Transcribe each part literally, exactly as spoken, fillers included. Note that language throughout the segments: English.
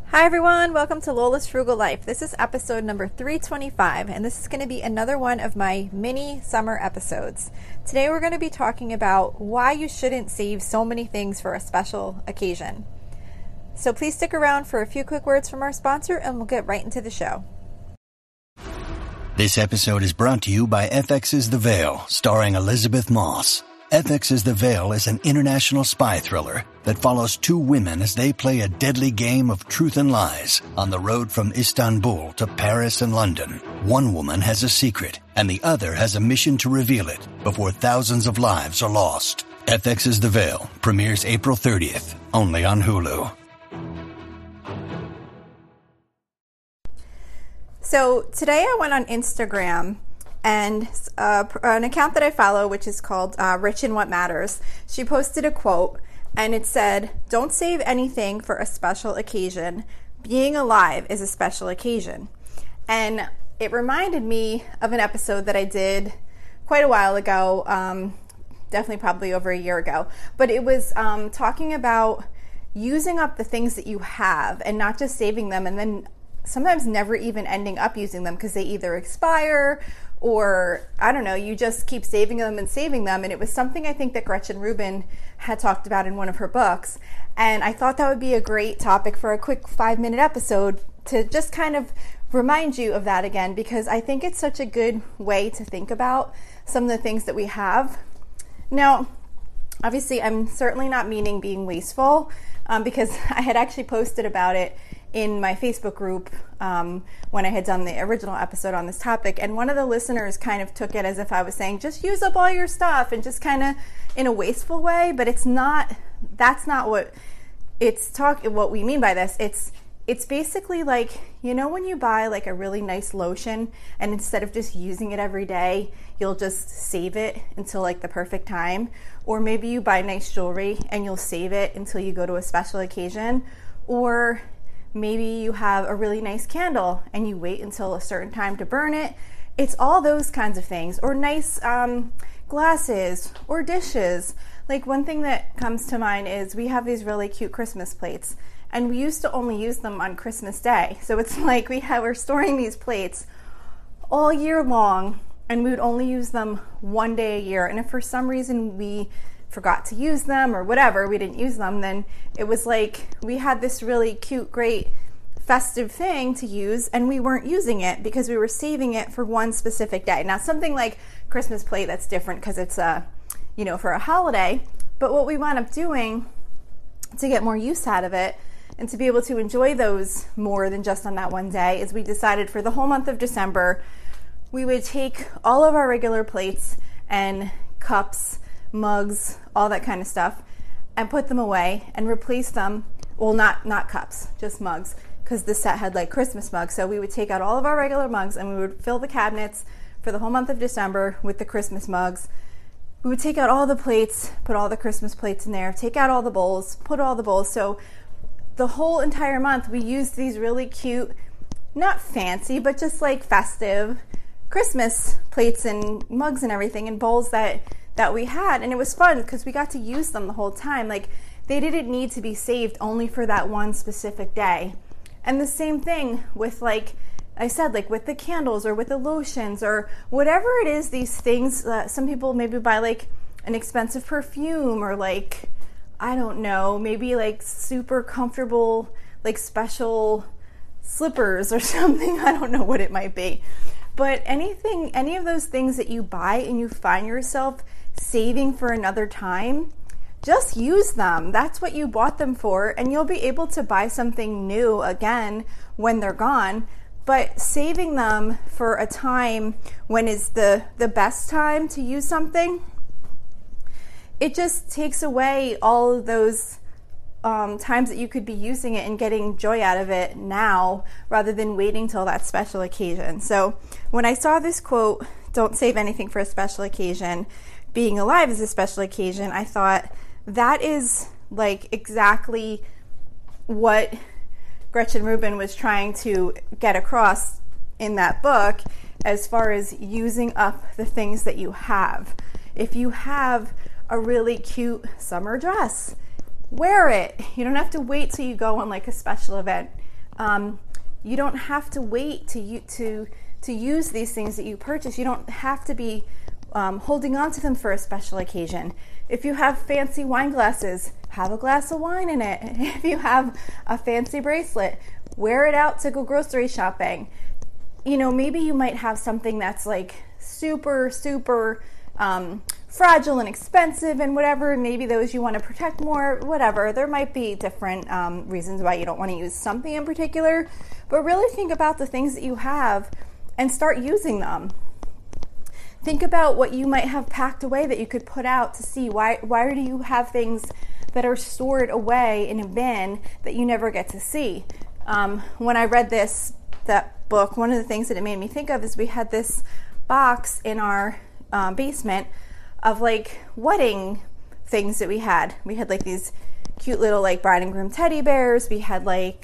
Hi everyone, welcome to Lola's Frugal Life. This is episode number three twenty-five, and this is going to be another one of my mini summer episodes. Today we're going to be talking about why you shouldn't save so many things for a special occasion. So please stick around for a few quick words from our sponsor and we'll get right into the show. This episode is brought to you by F X's The Veil, starring Elizabeth Moss. F X's The Veil is an international spy thriller that follows two women as they play a deadly game of truth and lies on the road from Istanbul to Paris and London. One woman has a secret, and the other has a mission to reveal it before thousands of lives are lost. F X's The Veil premieres April thirtieth, only on Hulu. So today I went on Instagram, and uh, an account that I follow, which is called uh, Rich in What Matters, she posted a quote, and it said, "Don't save anything for a special occasion. Being alive is a special occasion." And it reminded me of an episode that I did quite a while ago, um, definitely probably over a year ago, but it was um, talking about using up the things that you have and not just saving them and then sometimes never even ending up using them because they either expire or, I don't know, you just keep saving them and saving them. And it was something I think that Gretchen Rubin had talked about in one of her books. And I thought that would be a great topic for a quick five minute episode to just kind of remind you of that again, because I think it's such a good way to think about some of the things that we have. Now, obviously, I'm certainly not meaning being wasteful, um, because I had actually posted about it in my Facebook group um, when I had done the original episode on this topic, and one of the listeners kind of took it as if I was saying just use up all your stuff and just kind of in a wasteful way, but it's not. That's not what it's talk. What we mean by this, it's it's basically like, you know, when you buy like a really nice lotion and instead of just using it every day, you'll just save it until like the perfect time, or maybe you buy nice jewelry and you'll save it until you go to a special occasion, or maybe you have a really nice candle and you wait until a certain time to burn it. It's all those kinds of things. Or nice um, glasses or dishes. Like one thing that comes to mind is we have these really cute Christmas plates, and we used to only use them on Christmas Day. So it's like we have, we're storing these plates all year long, and we would only use them one day a year. And if for some reason we forgot to use them or whatever, we didn't use them, then it was like we had this really cute, great festive thing to use and we weren't using it because we were saving it for one specific day. Now something like Christmas plate, that's different because it's a, you know, for a holiday, but what we wound up doing to get more use out of it and to be able to enjoy those more than just on that one day is we decided for the whole month of December we would take all of our regular plates and cups, mugs, all that kind of stuff, and put them away and replace them, well, not not cups, just mugs, because this set had like Christmas mugs. So we would take out all of our regular mugs and we would fill the cabinets for the whole month of December with the Christmas mugs. We would take out all the plates, put all the Christmas plates in there, take out all the bowls, put all the bowls. So the whole entire month we used these really cute, not fancy, but just like festive Christmas plates and mugs and everything and bowls that that we had, and it was fun because we got to use them the whole time. Like they didn't need to be saved only for that one specific day. And the same thing with, like I said, like with the candles or with the lotions or whatever it is, these things that some people maybe buy like an expensive perfume or like, I don't know, maybe like super comfortable like special slippers or something. I don't know what it might be. But anything, any of those things that you buy and you find yourself saving for another time, just use them. That's what you bought them for, and you'll be able to buy something new again when they're gone. But saving them for a time when is the, the best time to use something, it just takes away all of those Um, times that you could be using it and getting joy out of it now rather than waiting till that special occasion. So when I saw this quote, "Don't save anything for a special occasion, being alive is a special occasion," I thought that is like exactly what Gretchen Rubin was trying to get across in that book as far as using up the things that you have. If you have a really cute summer dress, wear it. You don't have to wait till you go on like a special event. Um, you don't have to wait to to to use these things that you purchase. You don't have to be um, holding on to them for a special occasion. If you have fancy wine glasses, have a glass of wine in it. If you have a fancy bracelet, wear it out to go grocery shopping. You know, maybe you might have something that's like super, super um, fragile and expensive and whatever. Maybe those you want to protect more, whatever. There might be different um, reasons why you don't want to use something in particular. But really think about the things that you have and start using them. Think about what you might have packed away that you could put out to see. Why, why do you have things that are stored away in a bin that you never get to see? Um, when I read this, that book, one of the things that it made me think of is we had this box in our um, basement of like wedding things that we had. We had like these cute little like bride and groom teddy bears. We had like,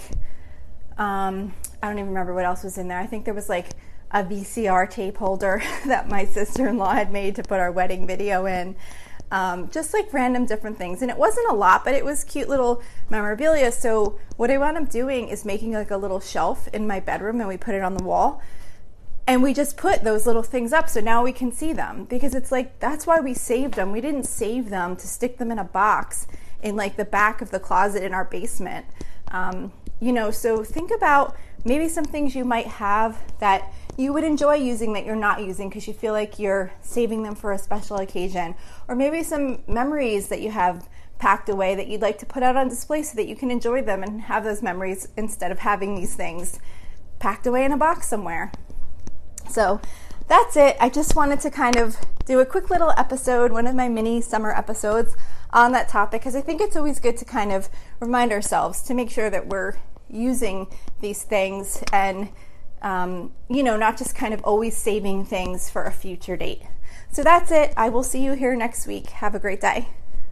um, I don't even remember what else was in there. I think there was like a V C R tape holder that my sister-in-law had made to put our wedding video in. Um, just like random different things. And it wasn't a lot, but it was cute little memorabilia. So what I wound up doing is making like a little shelf in my bedroom, and we put it on the wall. And we just put those little things up so now we can see them, because it's like, that's why we saved them. We didn't save them to stick them in a box in like the back of the closet in our basement. Um, you know, so think about maybe some things you might have that you would enjoy using that you're not using because you feel like you're saving them for a special occasion. Or maybe some memories that you have packed away that you'd like to put out on display so that you can enjoy them and have those memories instead of having these things packed away in a box somewhere. So that's it. I just wanted to kind of do a quick little episode, one of my mini summer episodes on that topic, because I think it's always good to kind of remind ourselves to make sure that we're using these things and Um, you know, not just kind of always saving things for a future date. So that's it. I will see you here next week. Have a great day.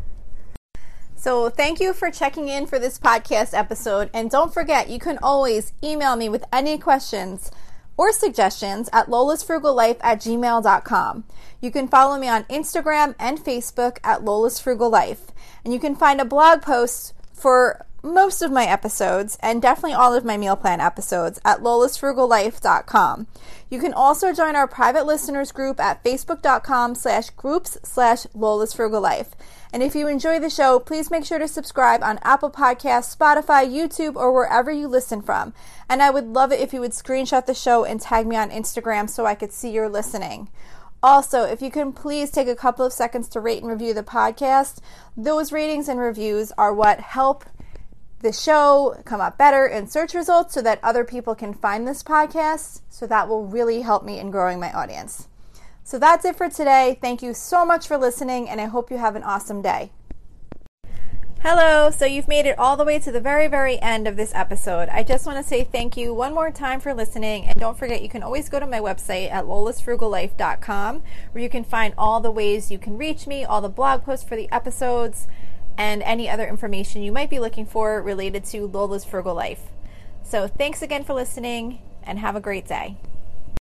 So thank you for checking in for this podcast episode. And don't forget, you can always email me with any questions or suggestions at lolasfrugallife at gmail dot com. You can follow me on Instagram and Facebook at lolasfrugallife. And you can find a blog post for most of my episodes, and definitely all of my meal plan episodes, at lolasfrugallife dot com. You can also join our private listeners group at facebook dot com slash groups slash lolasfrugallife. And if you enjoy the show, please make sure to subscribe on Apple Podcasts, Spotify, YouTube, or wherever you listen from. And I would love it if you would screenshot the show and tag me on Instagram so I could see you're listening. Also, if you can please take a couple of seconds to rate and review the podcast. Those ratings and reviews are what help the show come up better in search results so that other people can find this podcast. So that will really help me in growing my audience. So that's it for today. Thank you so much for listening, and I hope you have an awesome day. Hello, so you've made it all the way to the very, very end of this episode. I just want to say thank you one more time for listening, and don't forget you can always go to my website at lolasfrugallife dot com where you can find all the ways you can reach me, all the blog posts for the episodes, and any other information you might be looking for related to Lola's Frugal Life. So thanks again for listening, and have a great day.